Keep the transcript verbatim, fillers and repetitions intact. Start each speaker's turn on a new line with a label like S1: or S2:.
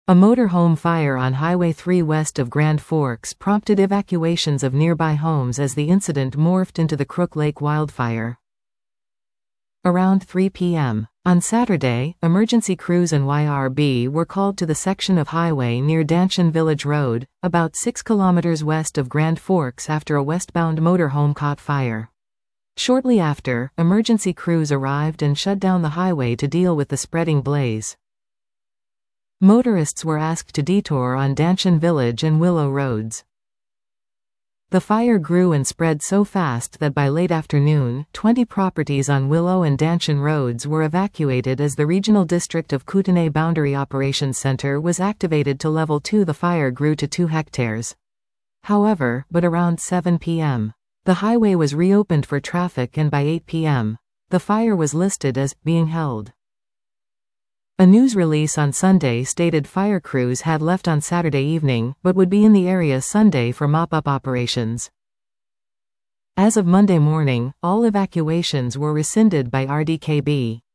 S1: A motorhome fire on Highway three west of Grand Forks prompted evacuations of nearby homes as the incident morphed into the Crook Lake wildfire. Around three p m on Saturday, emergency crews and Y R B were called to the section of highway near Danchin Village Road, about six kilometers west of Grand Forks after a westbound motorhome caught fire. Shortly after, emergency crews arrived and shut down the highway to deal with the spreading blaze. Motorists were asked to detour on Danchin Village and Willow Roads. The fire grew and spread so fast that by late afternoon, twenty properties on Willow and Danchin roads were evacuated as the Regional District of Kootenay Boundary Operations Center was activated to level two. The fire grew to two hectares. However, but around seven p m, the highway was reopened for traffic, and by eight p m, the fire was listed as being held. A news release on Sunday stated fire crews had left on Saturday evening, but would be in the area Sunday for mop-up operations. As of Monday morning, all evacuations were rescinded by R D K B.